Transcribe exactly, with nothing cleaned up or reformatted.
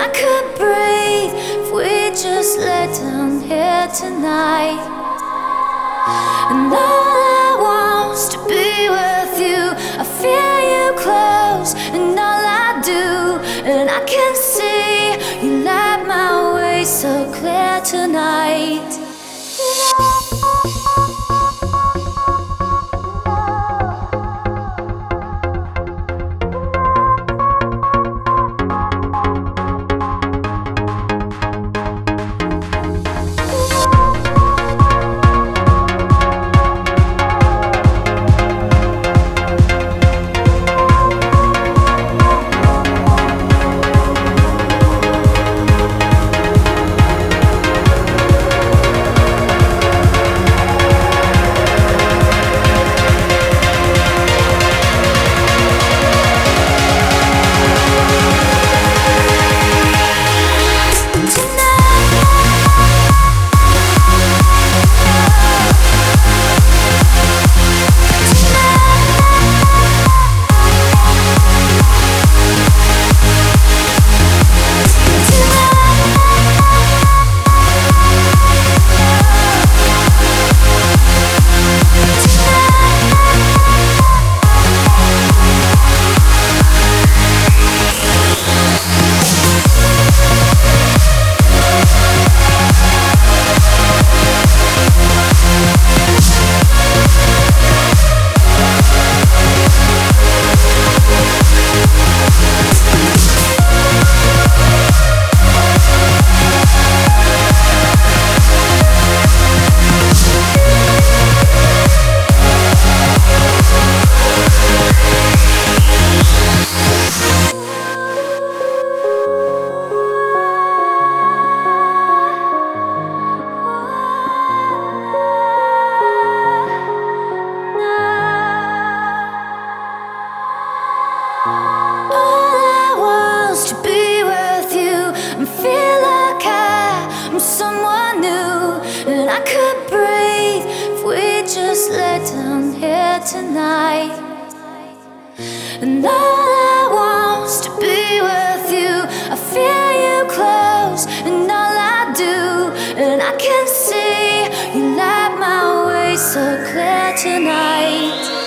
I could breathe if we just lay down here tonight. And all I want's to be with you. I feel you close, and all I do, and I can see you light my way so clear tonight. I could breathe if we just lay down here tonight. And all I want's to be with you. I feel you close, and all I do, and I can see you light my way so clear tonight.